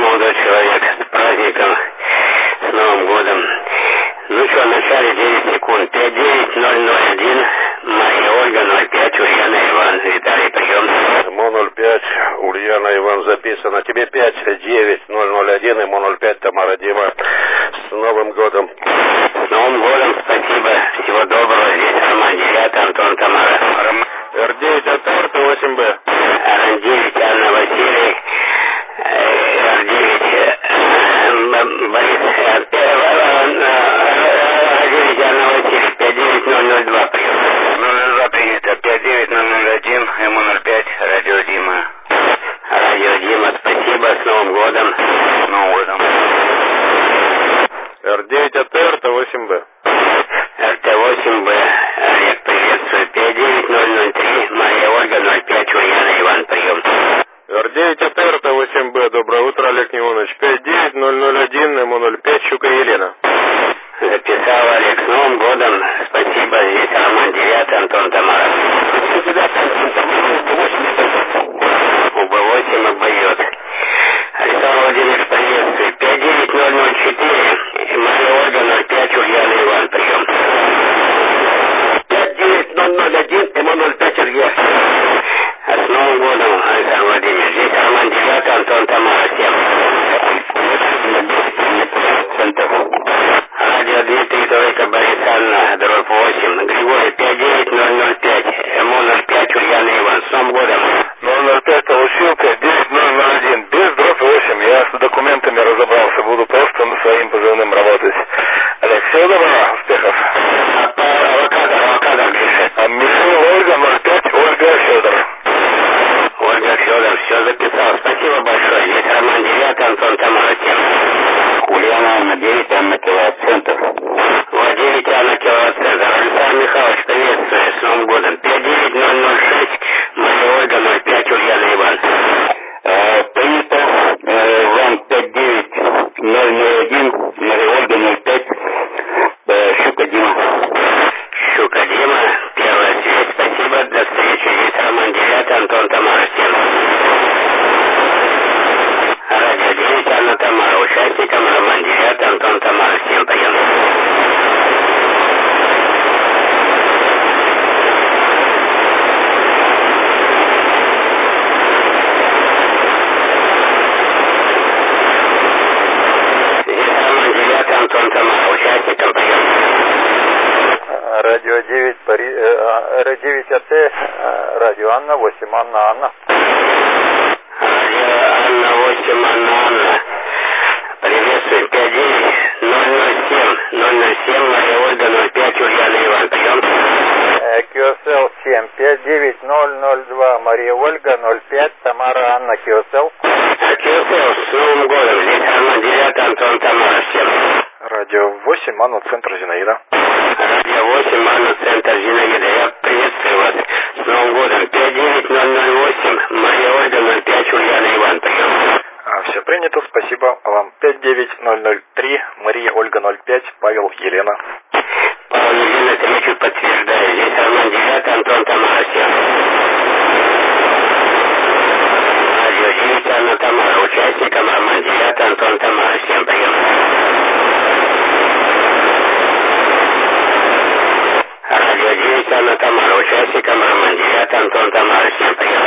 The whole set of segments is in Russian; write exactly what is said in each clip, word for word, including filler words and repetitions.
молодой человек, с праздником, с Новым годом. Ну что, в начале девять секунд. пять девять ноль ноль один, Мария Ольга, ноль пять, Ульяна Иван. Виталий, прием. Мо ноль пять, Ульяна Иван записано. Тебе пять девять ноль ноль один, Мо ноль пять, Тамара Дима. С Новым годом. С Новым годом, спасибо. Всего доброго. Здесь Роман девять, Антон, Тамара. эр девять от Торта восемь бэ. эр девять, Анна, Василий. эр девять, Борис. эр девять, Анна, Василий. пять девять ноль ноль два, прием. ноль ноль два принято. пять девять ноль ноль один, Мо ноль пять, Радио Дима. Радио Дима, спасибо. С Новым годом. С Новым годом. эр девять от Торта восемь бэ. эр тэ восемь бэ, Олег, приветствую. пять девять ноль ноль три, Мария Ольга, ноль пять, Ульяна Иван, прием. эр девять от Торта восемь бэ. Доброе утро, Олег Неонович. пять девять ноль ноль один, Мо ноль пять, Щука Елена. Записал, Олег, с Новым годом. Спасибо. Здесь Роман девять, Антон, Тамара. у бэ восемь обоет. Александр Владимирович, приветствую. пять девять ноль ноль четыре, Мария Ольга, ноль пять, Ульяна Иван, прием. пять девять ноль ноль один, Мо ноль пять, Сергей. А с Новым годом, Александр Владимирович. Здесь Роман девять, Антон, Тамара, всем. Радио Дмитрий, Дорога, Борис, Анна, дробь восемь. Григорий, пять девять ноль ноль пять, Мо ноль пять, Ульяна Иван. С Новым годом. ноль ноль пять, Толщилка, девять ноль ноль один. Без дробь восемь. Я с документами разобрался. Буду просто на своим позывным работать. Олег, всего доброго, успехов. Авокадо, авокадо, Гриша. А Михаил Ольга, ноль пять, Ольга Федор. Ольга Федор, все записал. Спасибо большое. Здесь Роман девять, Антон, Тамара, всем. Ульяна Анна девять, Анна киловатт-центр. Владимир Анна киловатт-центр. Александр Михайлович, приветствую. С Новым годом. пять девять ноль ноль шесть, Мария Ольга, ноль пять, Ульяна Иван. Э, принято. Э, вам пять девять ноль ноль один, Мария Ольга, ноль пять, э, Щука Дима. Щука Дима, первая связь. Спасибо. До встречи. Здесь Роман девять, Антон, Тамара, всем. Радио девять, Анна, Тамара. Участникам Роман девять, Антон, Тамара, всем прием. Здесь Роман девять, Антон, Тамара. Участникам прием. Радио девять, Пари... эр девять эй ти, радио Анна восемь, Анна, Анна. Радио Анна восемь, Анна, Анна. Приветствую. пять девять ноль ноль семь, ноль ноль семь, Мария Ольга, ноль пять, Ульяна Иван, прием. кью эс эл семь, пять девять ноль ноль два, Мария Ольга, ноль пять, Тамара Анна, кью эс эл. кью эс эл, с Новым годом. Здесь Роман девять, Антон, Тамара, всем. Радио восемь, Анна, центр Зинаида. Радио восемь, Анна, центр Зинаида. Я приветствую вас. С Новым годом. пять девять ноль ноль восемь, Мария Ольга, ноль пять, Ульяна Иван, прием. А, все принято, спасибо вам. пять девять ноль ноль три, Мария Ольга, ноль пять, Павел, Елена. Павел, Елена, встречу подтверждаю. Здесь Роман девять, Антон, Тамара, всем. Радио девять, Анна, Тамара. Участникам Роман девять, Антон, Тамара, всем прием. Радио девять, Анна, Тамара. Участникам Роман девять, Антон, Тамара, всем прием.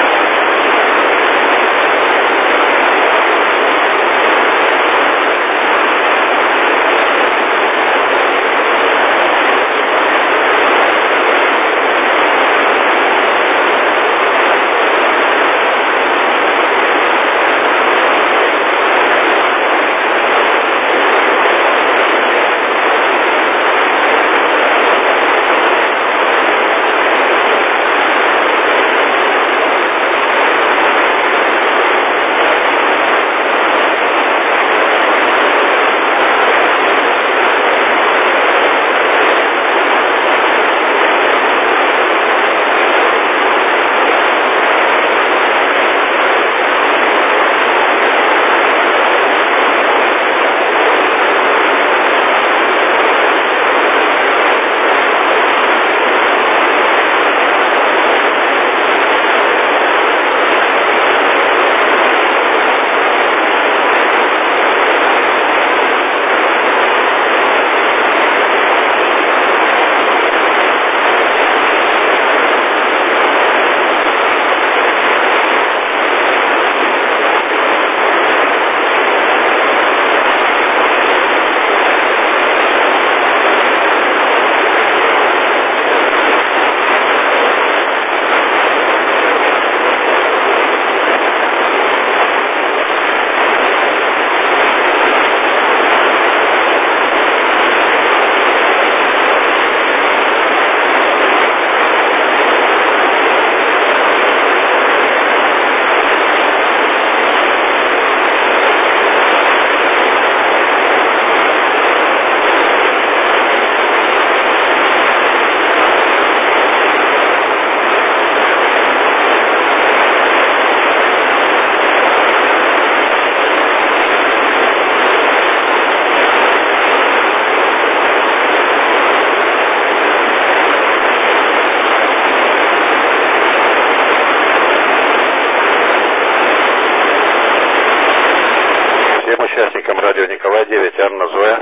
участникам радио Николай девять Анна Зоя.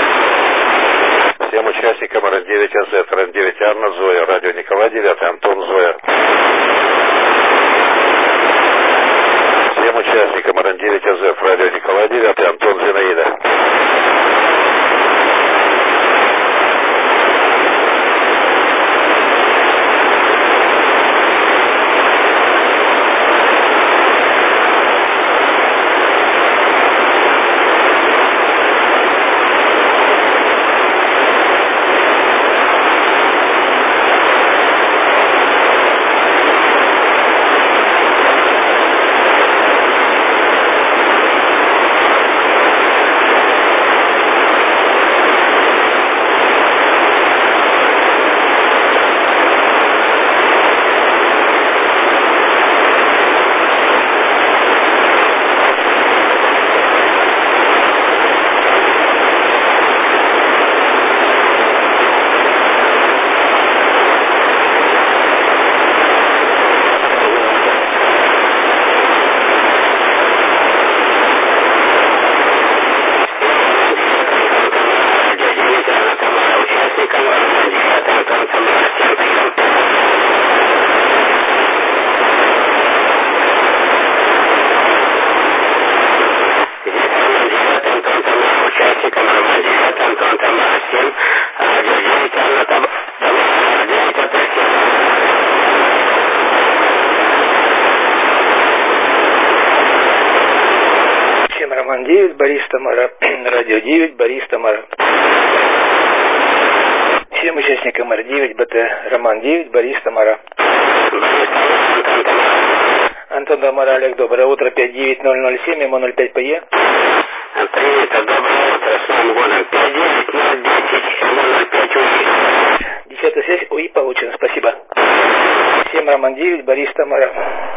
Всем участникам эр эн девять а зет, эр эн девять Анна Зоя, радио Николай девять Антон Зоя. Всем участникам эр эн девять а зет, радио Николай девять Антон Зинаида. Роман девять, Борис Тамара, радио девять, Борис Тамара. Всем участникам эр девять бэ тэ, Роман девять, Борис Тамара. Антон Тамара, Олег, доброе утро, пять девять ноль ноль семь, эм ноль пять пэ е. Принято, доброе утро, с Новым годом, пять девять ноль десять, эм ноль пять УИ. Десятая связь, УИ получена, спасибо. Всем Роман девять, Борис Тамара.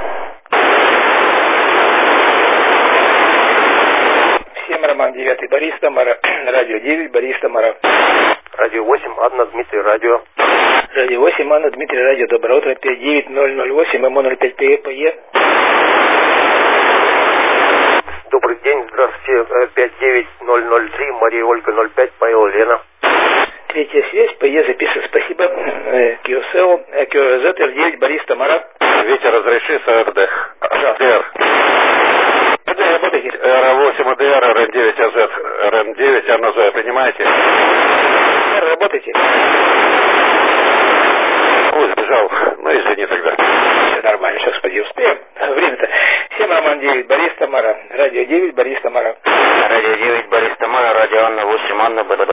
Всем Роман девять, Борис Тамара, радио девять, Борис Тамара. Радио восемь, Анна, Дмитрий, радио. Радио восемь, Анна, Дмитрий, радио, доброе утро, пять девять ноль ноль восемь, эм ноль пять пэ е. Добрый день, здравствуйте, пять девять ноль ноль три, Мария Ольга ноль пять, Павел Лена. Третья связь, ПЕ записываю, спасибо. КИОСЭО, КИОЗ, эр девять, Борис Тамара. Витя, разреши с АРД. АДР. АДР, работайте. эр восемь АДР, эр эн девять АЗ, эр эн девять Анна Зоя, принимаете? АДР, работайте. Ой, сбежал. Ну, извини тогда. Все нормально, сейчас, господи, успеем. Время-то. Всем Роман девять, Борис Тамара. Радио девять, Борис Тамара. Радио девять, Борис Тамара, радио Анна восемь, Анна,